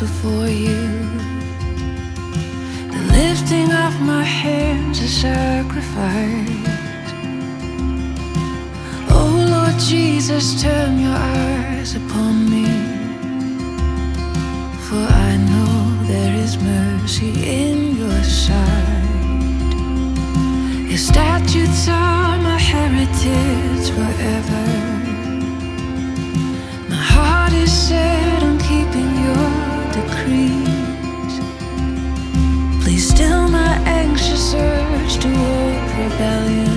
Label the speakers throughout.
Speaker 1: before you. The lifting of my hands a sacrifice. Oh Lord Jesus, turn your eyes upon me, for I know there is mercy in your sight. Your statutes are my heritage forever. My heart is set on keeping your decrees. Please still my anxious urge toward rebellion.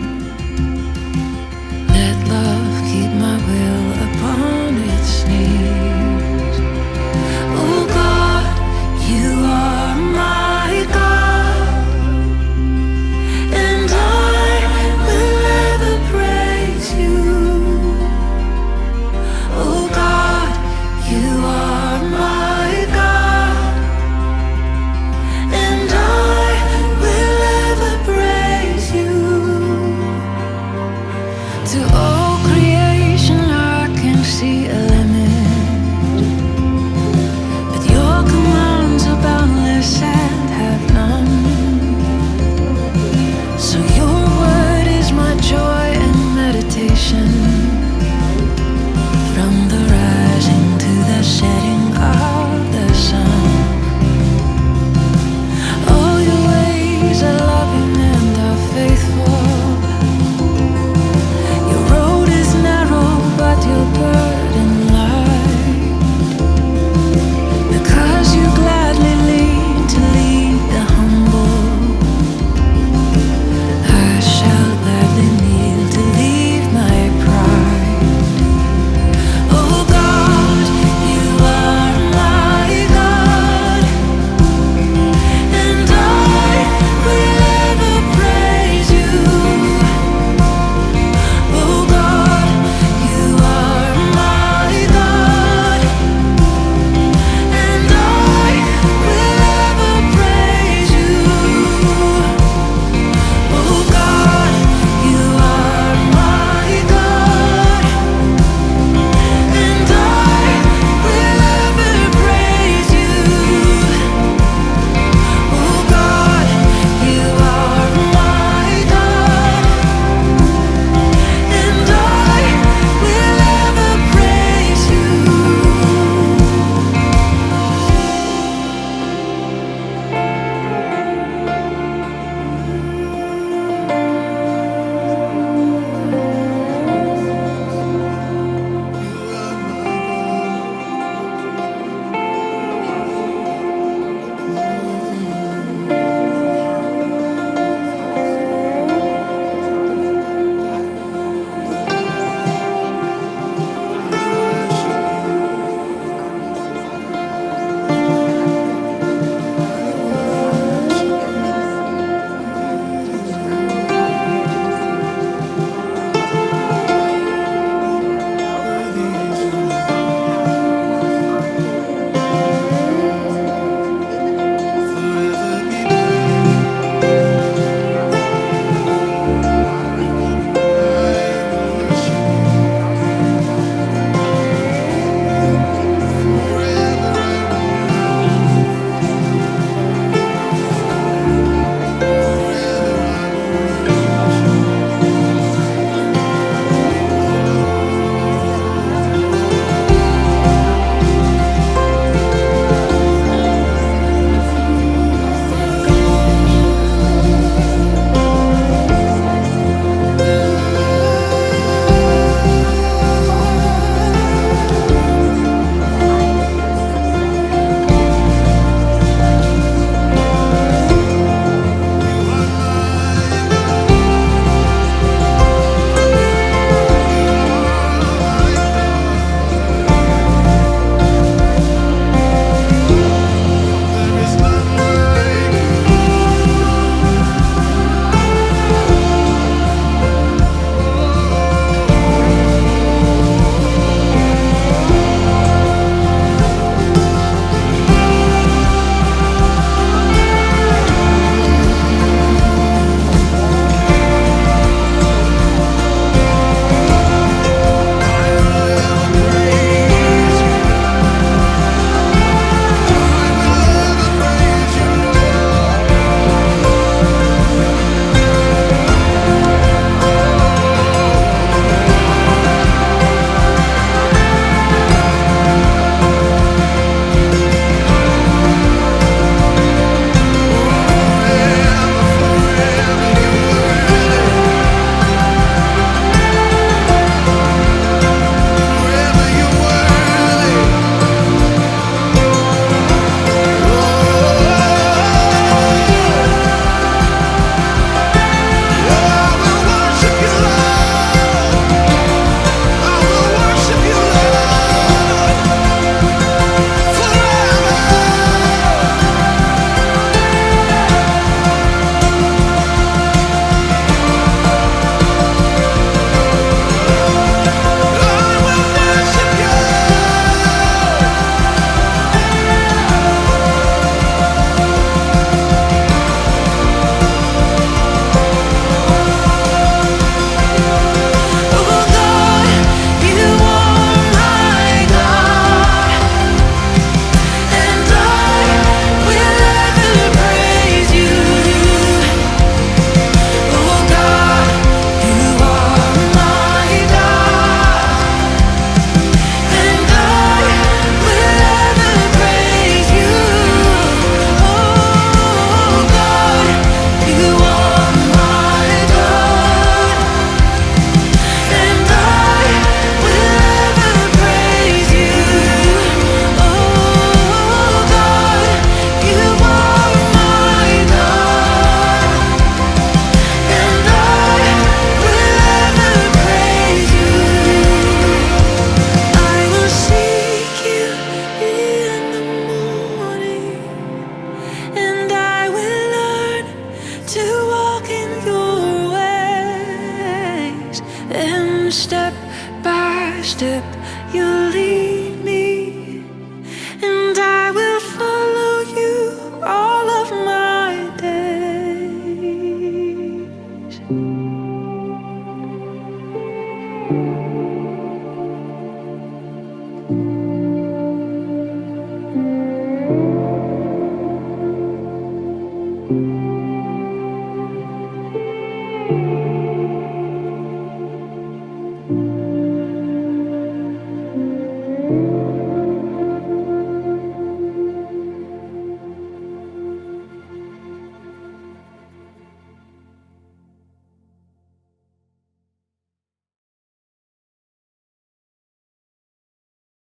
Speaker 1: Let love keep my will upon its knees. Oh God, you are my God, and I will ever praise you. Oh God, you are my God, and I will ever praise you. To all creation I can see a limit, but your commands are boundless and have none. So your word is my joy and meditation, from the rising to the setting of the sun. All your ways are loving and are faithful. Your road And step by step you lead me, and I will follow you all of my days.